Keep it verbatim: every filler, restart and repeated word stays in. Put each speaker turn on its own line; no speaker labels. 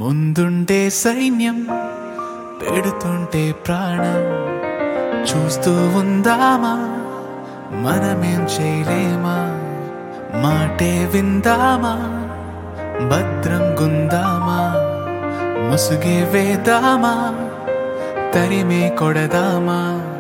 ముందుండే సైన్యం పెడుతుంటే ప్రాణం చూస్తూ ఉందామా, మనమేం చేయలేమా? మాటే విందామా, భద్రం గుందామా, ముసుగే వేదామా, తరిమే కొడదామా?